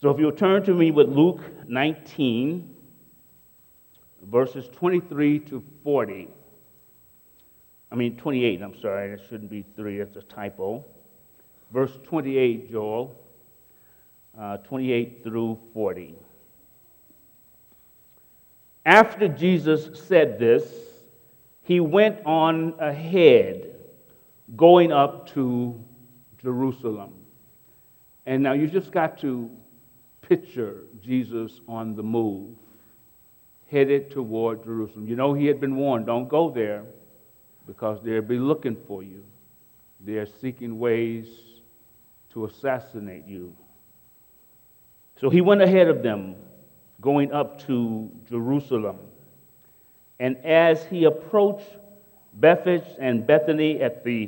So if you'll turn to me with Luke 19, verses 23 to 40. 28, I'm sorry, that shouldn't be 3, that's a typo. Verse 28, Joel, 28 through 40. After Jesus said this, he went on ahead, going up to Jerusalem. And now you just got to picture Jesus on the move, headed toward Jerusalem. You know, he had been warned, don't go there, because they'll be looking for you. They're seeking ways to assassinate you. So he went ahead of them, going up to Jerusalem. And as he approached Bethphage and Bethany at the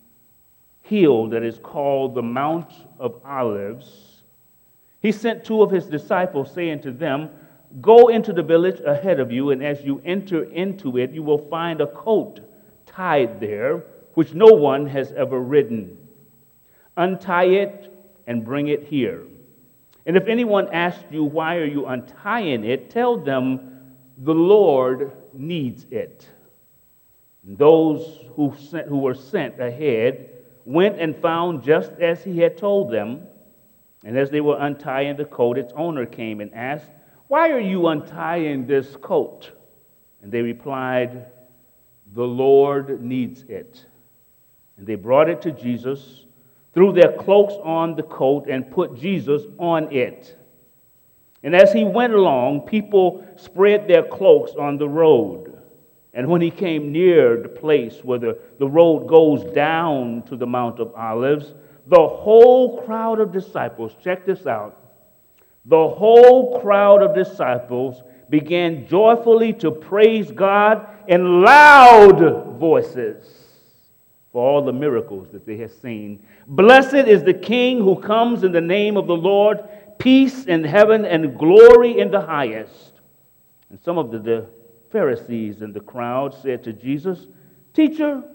hill that is called the Mount of Olives, he sent 2 of his disciples, saying to them, "Go into the village ahead of you, and as you enter into it, you will find a coat tied there, which no one has ever ridden. Untie it and bring it here. And if anyone asks you, 'Why are you untying it?' tell them, 'The Lord needs it.'" And those who were sent ahead went and found just as he had told them. And as they were untying the coat, its owner came and asked, "Why are you untying this coat?" And they replied, "The Lord needs it." And they brought it to Jesus, threw their cloaks on the coat, and put Jesus on it. And as he went along, people spread their cloaks on the road. And when he came near the place where the road goes down to the Mount of Olives, the whole crowd of disciples, check this out, the whole crowd of disciples began joyfully to praise God in loud voices for all the miracles that they had seen. "Blessed is the King who comes in the name of the Lord, peace in heaven and glory in the highest." And some of the Pharisees in the crowd said to Jesus, Teacher,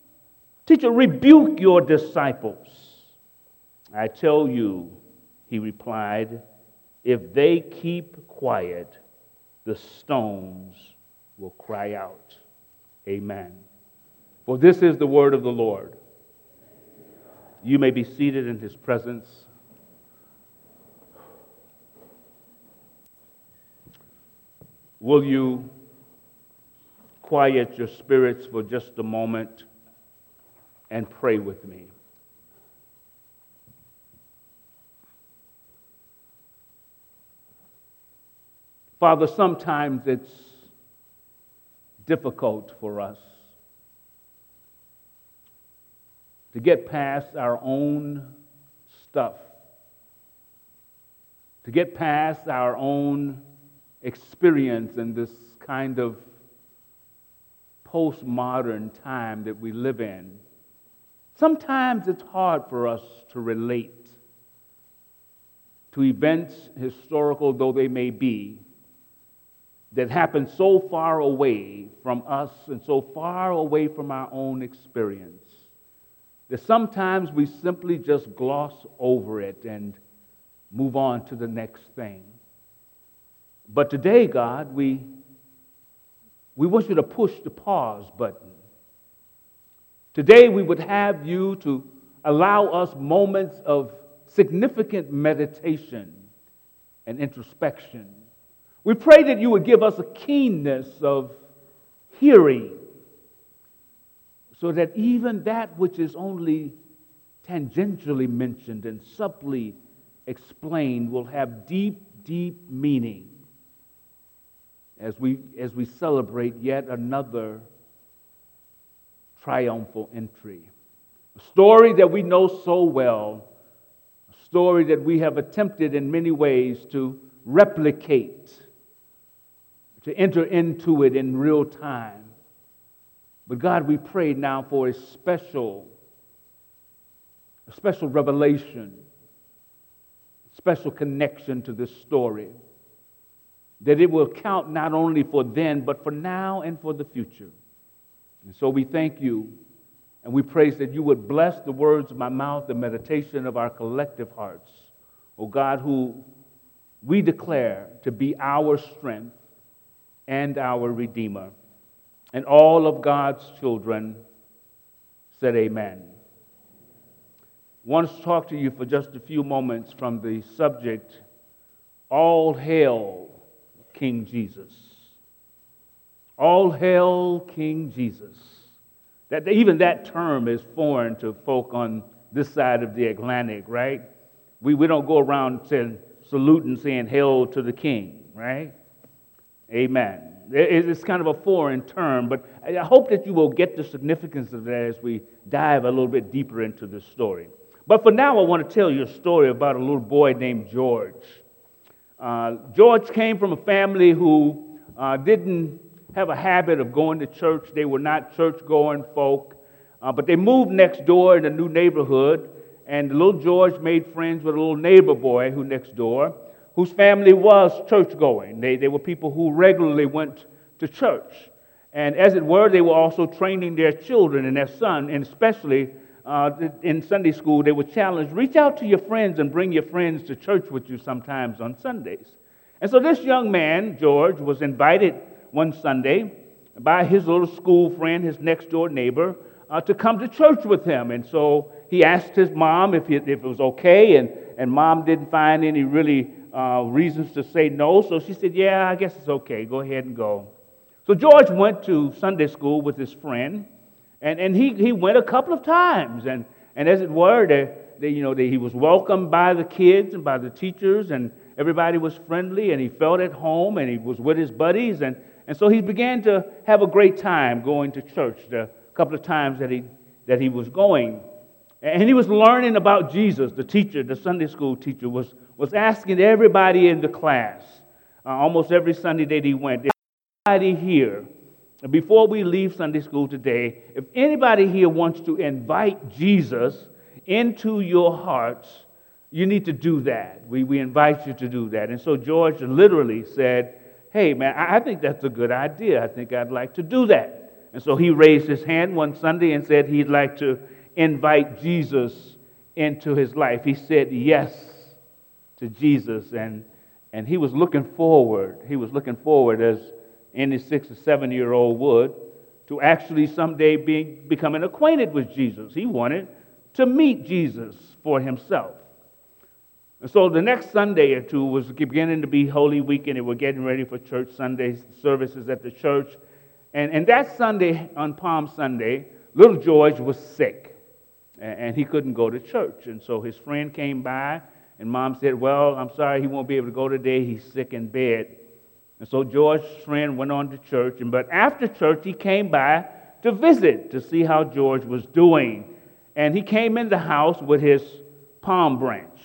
rebuke your disciples." "I tell you," he replied, "if they keep quiet, the stones will cry out." Amen. For this is the word of the Lord. You may be seated in his presence. Will you quiet your spirits for just a moment and pray with me? Father, sometimes it's difficult for us to get past our own stuff, to get past our own experience in this kind of postmodern time that we live in. Sometimes it's hard for us to relate to events, historical though they may be, that happen so far away from us and so far away from our own experience that sometimes we simply just gloss over it and move on to the next thing. But today, God, we want you to push the pause button. Today, we would have you to allow us moments of significant meditation and introspection. We pray that you would give us a keenness of hearing so that even that which is only tangentially mentioned and subtly explained will have deep, deep meaning as we celebrate yet another triumphal entry. A story that we know so well, a story that we have attempted in many ways to replicate, to enter into it in real time. But God, we pray now for a special revelation, a special connection to this story, that it will count not only for then, but for now and for the future. And so we thank you, and we praise that you would bless the words of my mouth, the meditation of our collective hearts. Oh God, who we declare to be our strength and our Redeemer. And all of God's children said amen. I want to talk to you for just a few moments from the subject, all hail King Jesus. All hail King Jesus. Even that term is foreign to folk on this side of the Atlantic, right? We don't go around saluting, saying hail to the king, right? Amen. It's kind of a foreign term, but I hope that you will get the significance of that as we dive a little bit deeper into this story. But for now, I want to tell you a story about a little boy named George. George came from a family who didn't have a habit of going to church. They were not church-going folk, but they moved next door in a new neighborhood, and little George made friends with a little neighbor boy who next door, whose family was church-going. They were people who regularly went to church. And as it were, they were also training their children and their son, and especially in Sunday school, they were challenged, reach out to your friends and bring your friends to church with you sometimes on Sundays. And so this young man, George, was invited one Sunday by his little school friend, his next-door neighbor, to come to church with him. And so he asked his mom if it was okay, and mom didn't find any really reasons to say no, so she said, yeah, I guess it's okay, go ahead and go. So George went to Sunday school with his friend, and he went a couple of times, and as it were, he was welcomed by the kids and by the teachers, and everybody was friendly, and he felt at home, and he was with his buddies, and so he began to have a great time going to church the couple of times that he was going. And he was learning about Jesus. The teacher, the Sunday school teacher, was asking everybody in the class, almost every Sunday that he went, anybody here, before we leave Sunday school today, if anybody here wants to invite Jesus into your hearts, you need to do that. We invite you to do that. And so George literally said, hey, man, I think that's a good idea. I think I'd like to do that. And so he raised his hand one Sunday and said he'd like to invite Jesus into his life. He said yes to Jesus, and he was looking forward. He was looking forward, as any 6 or 7-year-old would, to actually someday becoming acquainted with Jesus. He wanted to meet Jesus for himself. And so the next Sunday or two was beginning to be Holy Week, and they were getting ready for church Sunday services at the church. And that Sunday, on Palm Sunday, little George was sick, and he couldn't go to church. And so his friend came by, and Mom said, well, I'm sorry, he won't be able to go today. He's sick in bed. And so George's friend went on to church, but after church, he came by to visit, to see how George was doing. And he came in the house with his palm branch,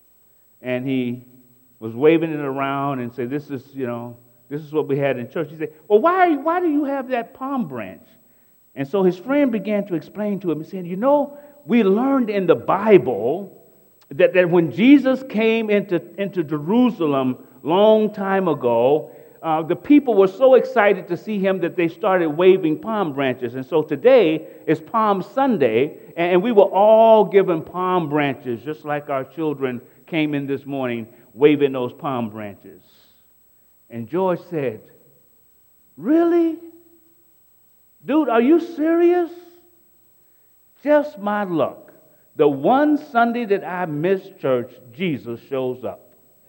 and he was waving it around and said, this is what we had in church. He said, well, why do you have that palm branch? And so his friend began to explain to him. He said, we learned in the Bible that when Jesus came into Jerusalem long time ago, the people were so excited to see him that they started waving palm branches. And so today is Palm Sunday, and we were all given palm branches, just like our children came in this morning waving those palm branches. And George said, really? Dude, are you serious? Just my luck. The one Sunday that I missed church, Jesus shows up.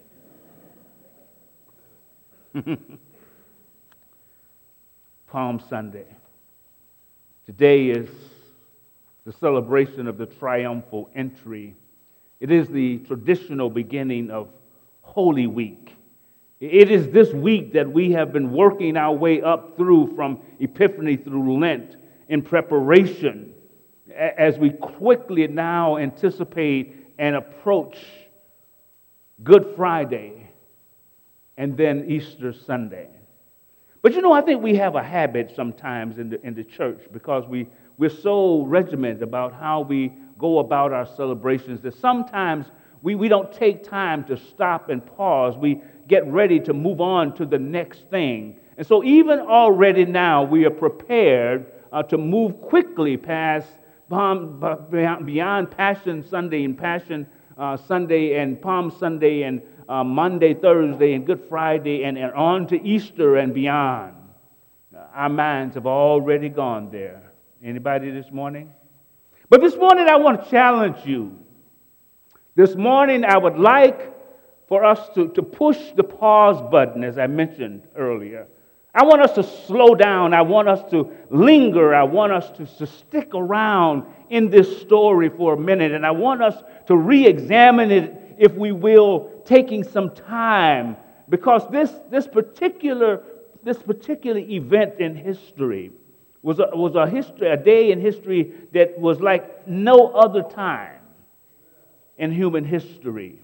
Palm Sunday. Today is the celebration of the triumphal entry. It is the traditional beginning of Holy Week. It is this week that we have been working our way up through from Epiphany through Lent in preparation as we quickly now anticipate and approach Good Friday and then Easter Sunday. But I think we have a habit sometimes in the church because we're so regimented about how we go about our celebrations that sometimes we don't take time to stop and pause. We get ready to move on to the next thing. And so even already now we are prepared to move quickly past beyond Passion Sunday and Passion Sunday and Palm Sunday and Monday, Thursday, and Good Friday, and on to Easter and beyond. Our minds have already gone there. Anybody this morning? But this morning I want to challenge you. This morning I would like for us to push the pause button, as I mentioned earlier. I want us to slow down. I want us to linger. I want us to stick around in this story for a minute. And I want us to re-examine it, if we will, taking some time. Because this particular event in history was a day in history that was like no other time in human history.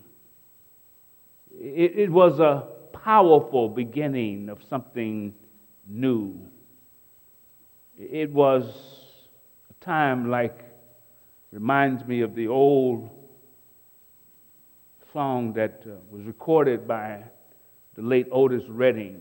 It was a powerful beginning of something new. It was a time reminds me of the old song that was recorded by the late Otis Redding.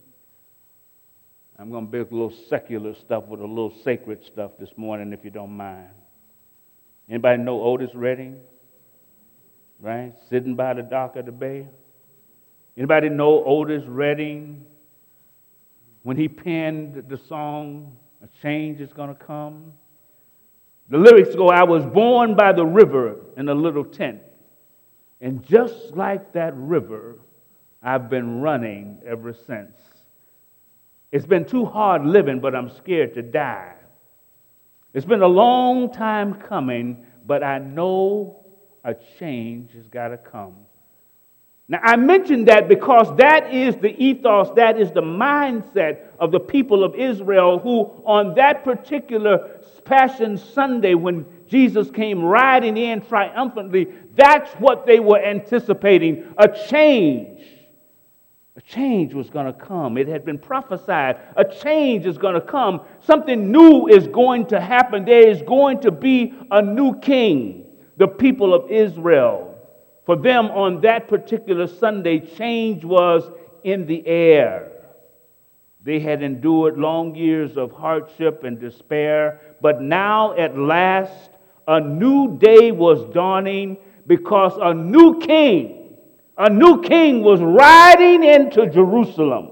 I'm going to mix a little secular stuff with a little sacred stuff this morning, if you don't mind. Anybody know Otis Redding? Right? Sitting by the dock of the bay. Anybody know Otis Redding? When he penned the song, "A Change Is Gonna Come." The lyrics go, "I was born by the river in a little tent. And just like that river, I've been running ever since. It's been too hard living, but I'm scared to die. It's been a long time coming, but I know a change has got to come." Now, I mention that because that is the ethos, that is the mindset of the people of Israel who, on that particular Passion Sunday, when Jesus came riding in triumphantly, that's what they were anticipating, a change. A change was going to come. It had been prophesied. A change is going to come. Something new is going to happen. There is going to be a new king. The people of Israel, for them on that particular Sunday, change was in the air. They had endured long years of hardship and despair, but now at last a new day was dawning because a new king was riding into Jerusalem.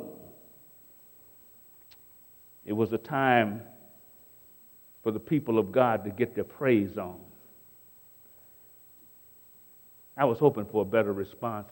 It was a time for the people of God to get their praise on. I was hoping for a better response.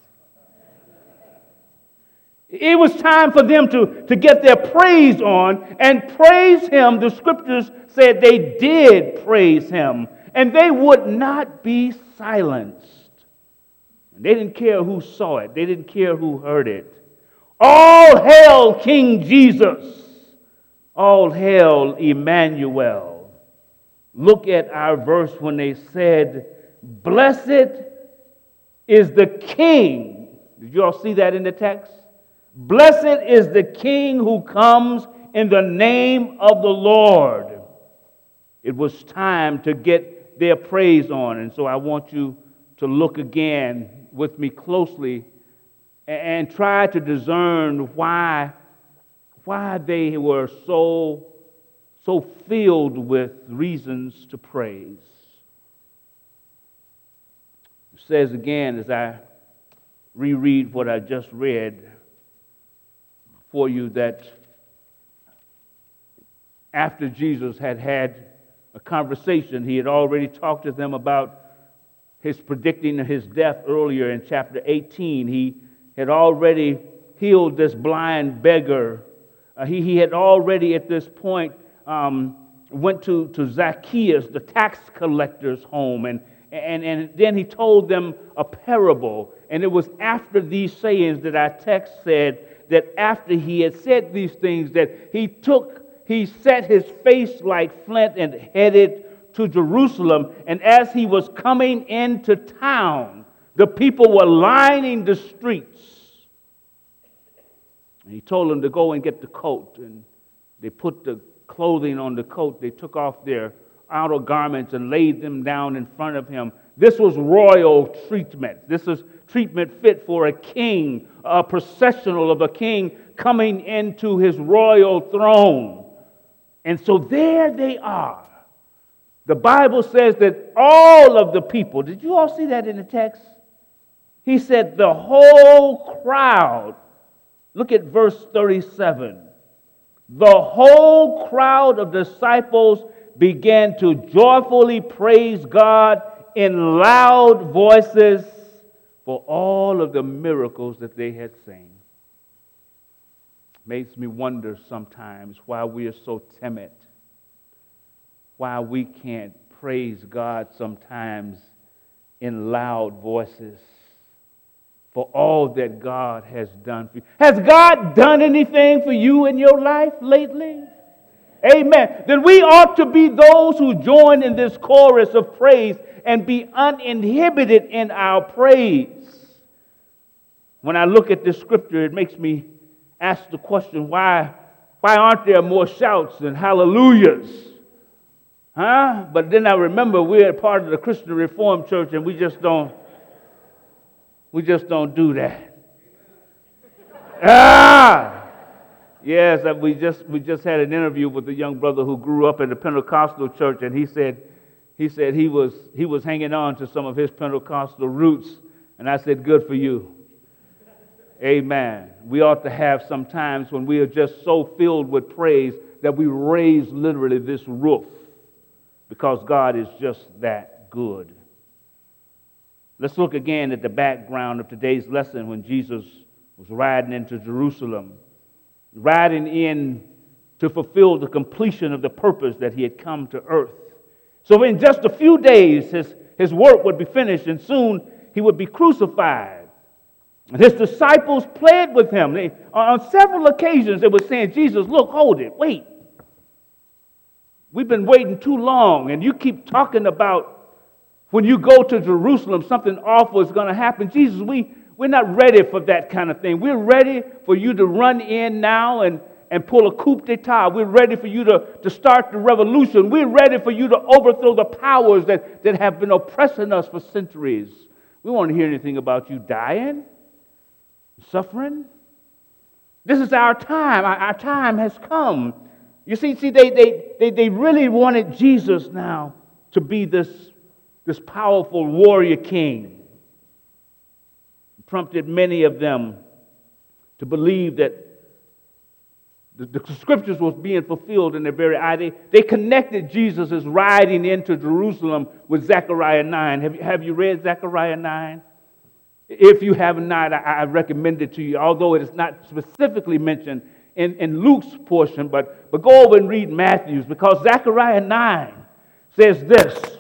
It was time for them to get their praise on and praise Him. The scriptures said they did praise Him, and they would not be silenced. And they didn't care who saw it. They didn't care who heard it. All hail King Jesus. All hail Emmanuel. Look at our verse when they said, "Blessed is the King." Did you all see that in the text? "Blessed is the King who comes in the name of the Lord." It was time to get their praise on. And so I want you to look again with me closely and try to discern why they were so filled with reasons to praise. It says again, as I reread what I just read for you, that after Jesus had a conversation, he had already talked to them about his predicting his death earlier in chapter 18. He had already healed this blind beggar. He had already at this point went to Zacchaeus, the tax collector's home, and then he told them a parable. And it was after these sayings that our text said that after he had said these things, that he set his face like flint and headed to Jerusalem. And as he was coming into town, the people were lining the streets. And he told them to go and get the coat. And they put the clothing on the coat. They took off their outer garments and laid them down in front of him. This was royal treatment. This is treatment fit for a king, a processional of a king coming into his royal throne. And so there they are. The Bible says that all of the people, did you all see that in the text? He said the whole crowd, look at verse 37. The whole crowd of disciples began to joyfully praise God in loud voices for all of the miracles that they had seen. Makes me wonder sometimes why we are so timid, why we can't praise God sometimes in loud voices for all that God has done for you. Has God done anything for you in your life lately? Amen. Then we ought to be those who join in this chorus of praise and be uninhibited in our praise. When I look at this scripture, it makes me ask the question, why aren't there more shouts and hallelujahs? But then I remember we're part of the Christian Reformed Church and we just don't do that. Yes, we just had an interview with a young brother who grew up in the Pentecostal church, and he said he was hanging on to some of his Pentecostal roots, and I said, good for you. Amen. We ought to have some times when we are just so filled with praise that we raise literally this roof because God is just that good. Let's look again at the background of today's lesson when Jesus was riding into Jerusalem, riding in to fulfill the completion of the purpose that he had come to earth. So in just a few days, his work would be finished and soon he would be crucified. And his disciples pled with him. On several occasions, they were saying, Jesus, look, hold it, wait. We've been waiting too long, and you keep talking about when you go to Jerusalem, something awful is going to happen. Jesus, we're not ready for that kind of thing. We're ready for you to run in now and pull a coup d'etat. We're ready for you to start the revolution. We're ready for you to overthrow the powers that have been oppressing us for centuries. We don't want to hear anything about you dying, suffering. This is our time. Our time has come. You see, they really wanted Jesus now to be this powerful warrior king. It prompted many of them to believe that the scriptures was being fulfilled in their very eye. They connected Jesus' riding into Jerusalem with Zechariah 9. Have you read Zechariah 9? If you have not, I recommend it to you, although it is not specifically mentioned in Luke's portion, but go over and read Matthew's, because Zechariah 9 says this: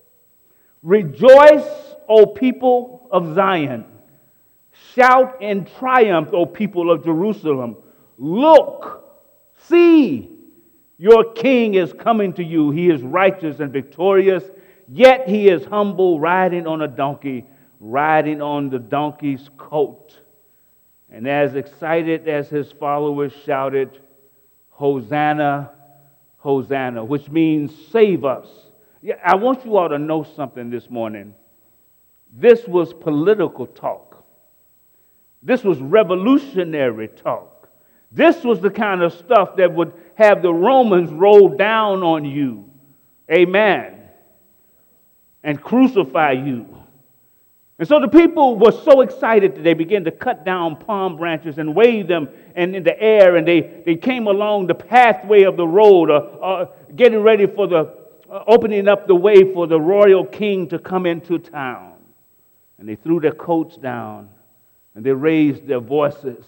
Rejoice, O people of Zion. Shout in triumph, O people of Jerusalem. Look, see, your king is coming to you. He is righteous and victorious, yet he is humble, riding on a donkey, riding on the donkey's coat. And as excited as his followers shouted, Hosanna, Hosanna, which means save us. Yeah, I want you all to know something this morning. This was political talk. This was revolutionary talk. This was the kind of stuff that would have the Romans roll down on you. Amen. And crucify you. And so the people were so excited that they began to cut down palm branches and wave them in the air, and they came along the pathway of the road, getting ready for opening up the way for the royal king to come into town. And they threw their coats down, and they raised their voices.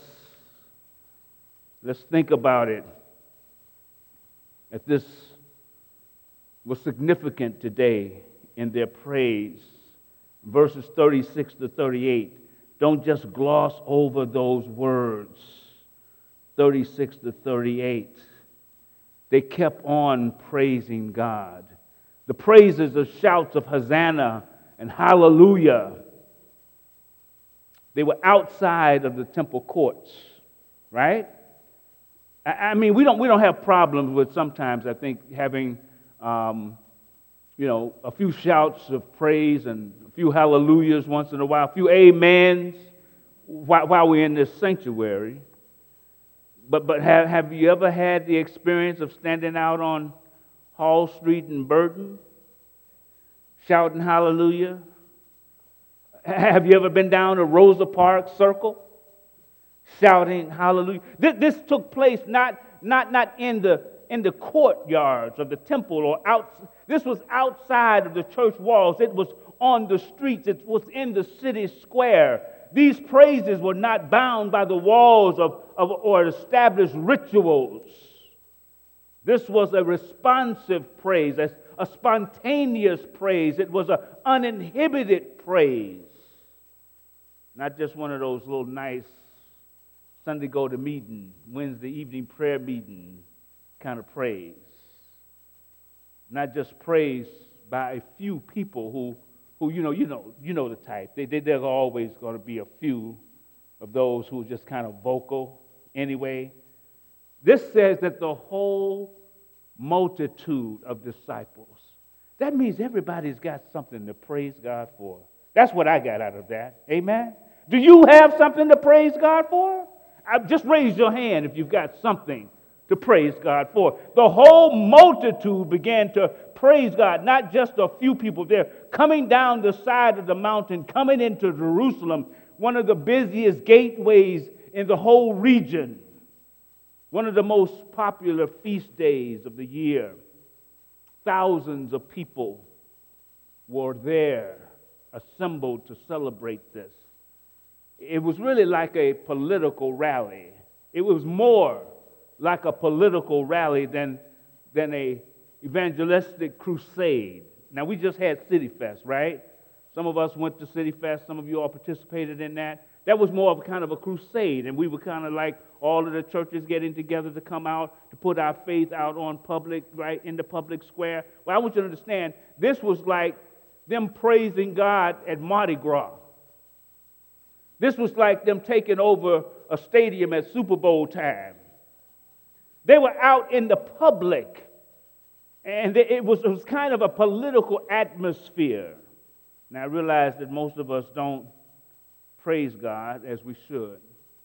Let's think about it. That this was significant today in their praise. Verses 36 to 38. Don't just gloss over those words. 36 to 38. They kept on praising God. The praises of shouts of Hosanna and hallelujah. They were outside of the temple courts, right? I mean, we don't have problems with sometimes, I think, having a few shouts of praise and a few hallelujahs once in a while, a few amens while we're in this sanctuary. But have you ever had the experience of standing out on Hall Street in Burton shouting hallelujah? Have you ever been down to Rosa Parks Circle shouting hallelujah? This took place not in the courtyards of the temple or out. This was outside of the church walls. It was on the streets. It was in the city square. These praises were not bound by the walls of or established rituals. This was a responsive praise, a spontaneous praise. It was an uninhibited praise. Not just one of those little nice Sunday go to meeting, Wednesday evening prayer meeting kind of praise. Not just praise by a few people who you know the type. There's always going to be a few of those who are just kind of vocal anyway. This says that the whole multitude of disciples. That means everybody's got something to praise God for. That's what I got out of that. Amen? Do you have something to praise God for? Just raise your hand if you've got something to praise God for. The whole multitude began to praise God, not just a few people there, coming down the side of the mountain, coming into Jerusalem, one of the busiest gateways in the whole region, one of the most popular feast days of the year. Thousands of people were there, assembled to celebrate this. It was really like a political rally. It was more like a political rally than a evangelistic crusade. Now, we just had City Fest, right? Some of us went to City Fest. Some of you all participated in that. That was more of a kind of a crusade, and we were kind of like all of the churches getting together to come out to put our faith out on public, right, in the public square. Well, I want you to understand, this was like them praising God at Mardi Gras. This was like them taking over a stadium at Super Bowl time. They were out in the public, and it was kind of a political atmosphere. Now, I realize that most of us don't praise God as we should.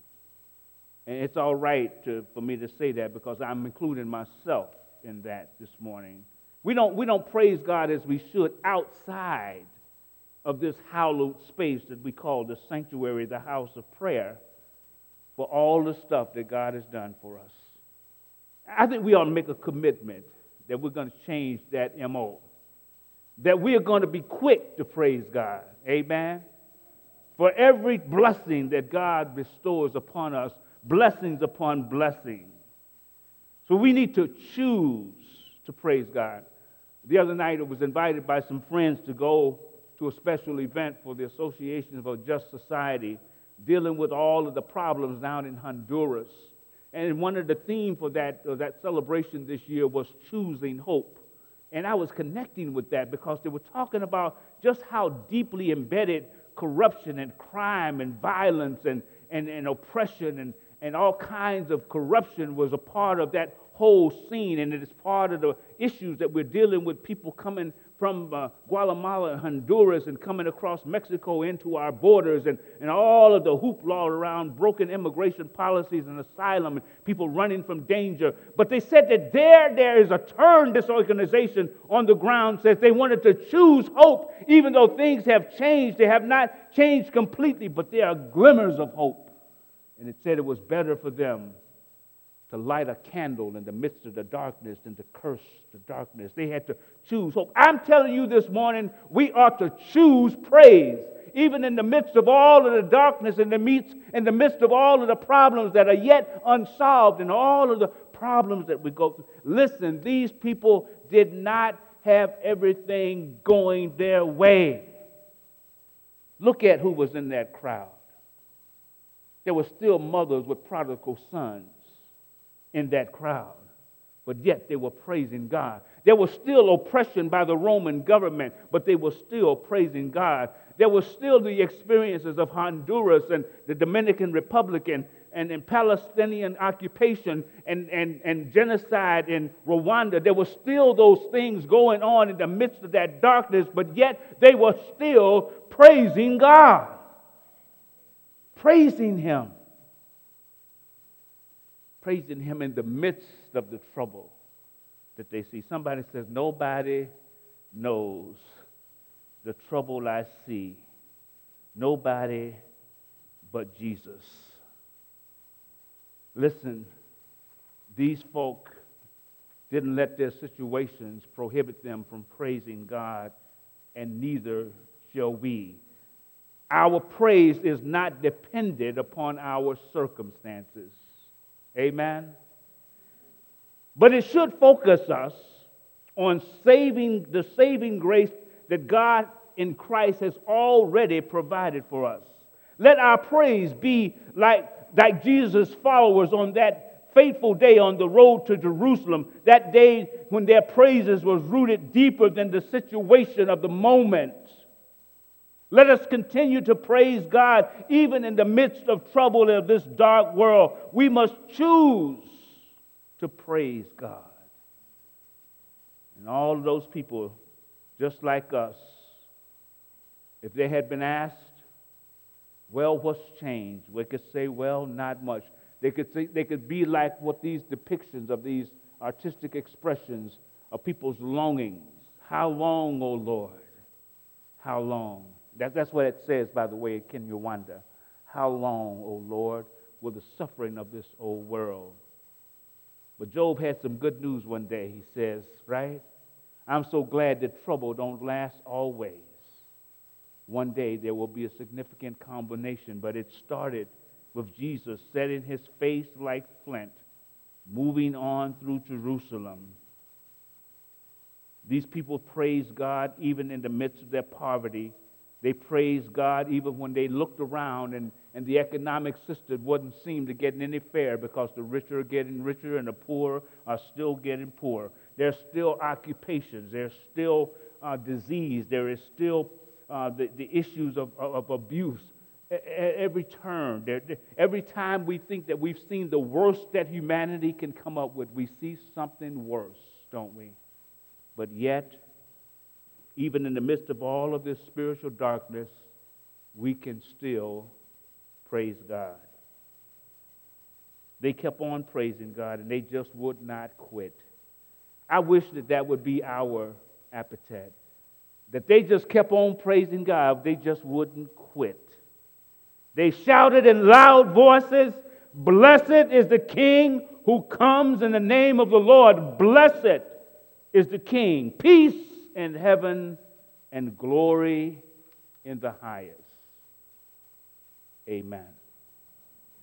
And it's all right for me to say that because I'm including myself in that this morning. We don't praise God as we should outside of this hallowed space that we call the sanctuary, the house of prayer, for all the stuff that God has done for us. I think we ought to make a commitment that we're going to change that MO, that we are going to be quick to praise God. Amen? For every blessing that God bestows upon us, blessings upon blessings. So we need to choose to praise God. The other night I was invited by some friends to go to a special event for the Association of a Just Society, dealing with all of the problems down in Honduras. And one of the themes for that celebration this year was choosing hope. And I was connecting with that because they were talking about just how deeply embedded corruption and crime and violence and oppression and all kinds of corruption was a part of that whole scene. And it is part of the issues that we're dealing with, people coming from Guatemala and Honduras and coming across Mexico into our borders and all of the hoopla around broken immigration policies and asylum and people running from danger. But they said that there is a turn. This organization on the ground says they wanted to choose hope, even though things have changed. They have not changed completely, but there are glimmers of hope. And it said it was better for them to light a candle in the midst of the darkness than to curse the darkness. They had to choose hope. I'm telling you this morning, we ought to choose praise, even in the midst of all of the darkness, in the midst of all of the problems that are yet unsolved, and all of the problems that we go through. Listen, these people did not have everything going their way. Look at who was in that crowd. There were still mothers with prodigal sons in that crowd, but yet they were praising God. There was still oppression by the Roman government, but they were still praising God. There were still the experiences of Honduras and the Dominican Republic and Palestinian occupation and genocide in Rwanda. There were still those things going on in the midst of that darkness, but yet they were still praising God, praising Him. Praising Him in the midst of the trouble that they see. Somebody says, nobody knows the trouble I see. Nobody but Jesus. Listen, these folk didn't let their situations prohibit them from praising God, and neither shall we. Our praise is not dependent upon our circumstances. Amen? But it should focus us on the saving grace that God in Christ has already provided for us. Let our praise be like Jesus' followers on that fateful day on the road to Jerusalem, that day when their praises was rooted deeper than the situation of the moment. Let us continue to praise God even in the midst of trouble of this dark world. We must choose to praise God. And all of those people, just like us, if they had been asked, well, what's changed? We could say, well, not much. They could be like what these depictions of these artistic expressions of people's longings. How long, O Lord? How long? That's what it says, by the way, in Kinyarwanda. How long, O Lord, will the suffering of this old world? But Job had some good news one day, he says, right? I'm so glad that trouble don't last always. One day there will be a significant combination, but it started with Jesus setting his face like flint, moving on through Jerusalem. These people praised God even in the midst of their poverty. They praised God even when they looked around and the economic system wouldn't seem to get any fair, because the rich are getting richer and the poor are still getting poor. There's still occupations. There's still disease. There is still the issues of abuse at every turn. Every time we think that we've seen the worst that humanity can come up with, we see something worse, don't we? But yet, even in the midst of all of this spiritual darkness, we can still praise God. They kept on praising God, and they just would not quit. I wish that would be our appetite, that they just kept on praising God. They just wouldn't quit. They shouted in loud voices, "Blessed is the King who comes in the name of the Lord. Blessed is the King. Peace in heaven and glory in the highest." Amen.